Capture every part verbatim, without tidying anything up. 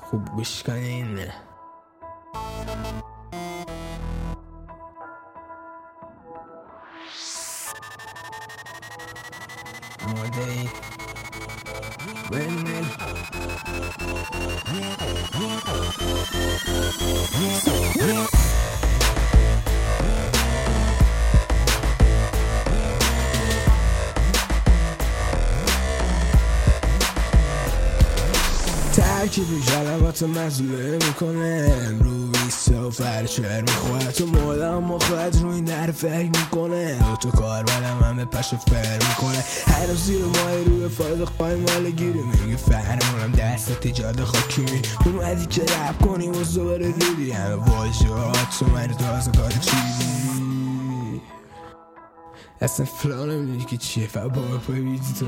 خوب گوش کنین. آماده ای؟ بنل ترکیب کلمات مزوله میکنه رو بیستا و فرشر میخواه تو مادم مخواد روی نر فکر میکنه دو تا کار بدم همه پش فر میکنه هر روز زیر ماه روی فاز خواهی مال گیری میگه فرمونم دست تجاد خاکی می اومدی که رب کنی و زباره دیدی همه واجهات تو من تازه کار چیدی اصلا فلانم نمیدی که چیه فقط باور پای بیدی تو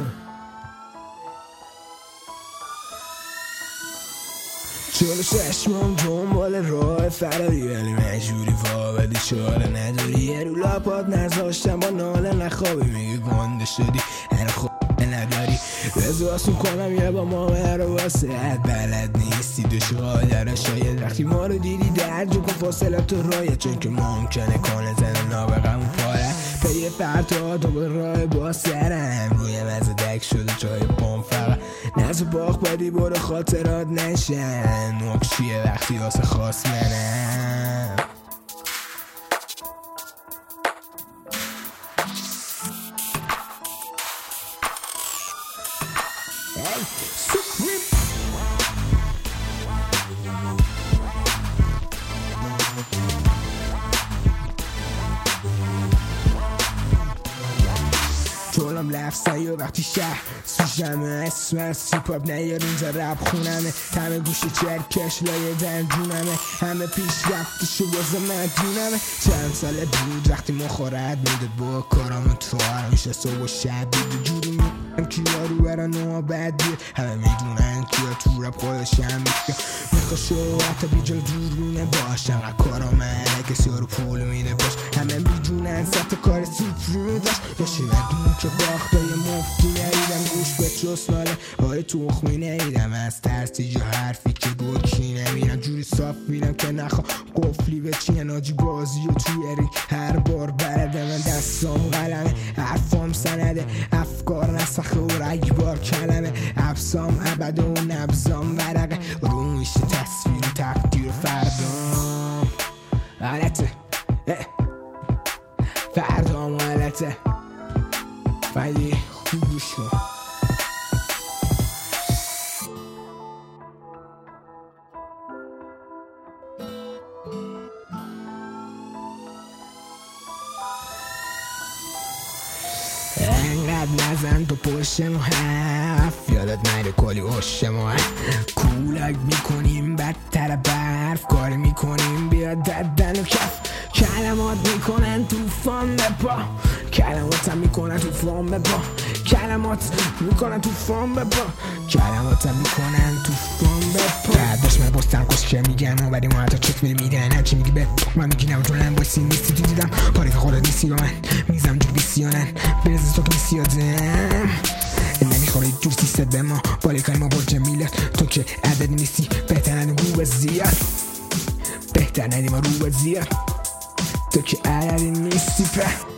چون چشمم دنبال راه فراری ولی مجبوری وابدی چاره نداری یه رو لاپات نذاشتم با ناله نخوابی میگه گنده شدی هر خوب نداری رزاسون کنم یه با مامه رو واسه بلد نیستی دوشقا در شاید وقتی ما رو دیدی درجا کن فاصلت تو رایه چون که ممکنه کنه زن نابقم و پاره پی فردا تو به راه با سرم روی مزه دک شده جای پام فقط نزو باخ بدی برو خاطرات نشن نکشیه وقتی واسه خواست منم جولم لفظه یا وقتی شهر سوشمه اسم از سیپاپ نیار اینجا رب خونمه همه گوشه چرکش لایه دندونمه همه پیش رفتشو بازم مدونمه چند ساله بود وقتی مخورد میداد با کارامو تو میشه صبح و شب بیده جوری میدونم کیا رو برن و بد بیه همه میدونن کیا تو رب خودشم میگه میخواشو حتی بیجال دورونه باش همه کارامه کسی رو پول میده باش همه میدونن سطح کار سیپری داشت یاشی بدون که باختای مفتی نیدم گوش به چسناله های تخمی نیدم از ترسی جا حرفی که گرکی نمیرم جوری صاف میرم که نخوا قفلی به چیه ناجی بازی و توی رینگ هر بار برده من دستام قلمه حرفام سنده افکار نسخه و رگ بار کلمه افسام عبده و نبزام ورقه رو میشه تصویر تقدیر فردام غلطه فردام غلطه ولی خوب گوش کن انقدر نزن تو پشت مو حرف یادت نره کلی عشق ما کولک میکنیم بدتر برف کاری میکنیم بیاد ددن و کف کلمات میکنن توفان به پا کلمات هم میکنن توفان به پا کلمات میکنن توفان به پا کلمات هم میکنن توفان به پا بعدش من بستم کش که میگم و بعدی ما حتی چک میره میدن هرچی میگی به من میگی نم جولم بایستی نیستی تو دیدم پاریت خورد نیستی با من میزم جور بیسیانن برزه تو که بیسیادم نمیخوره جور سیسته به ما بالیکای ما برج میلاد تو که عدد نیستی بهتر ندیم رو به زیاد بهتر ندیم رو به زیاد تو که عدد نیستی په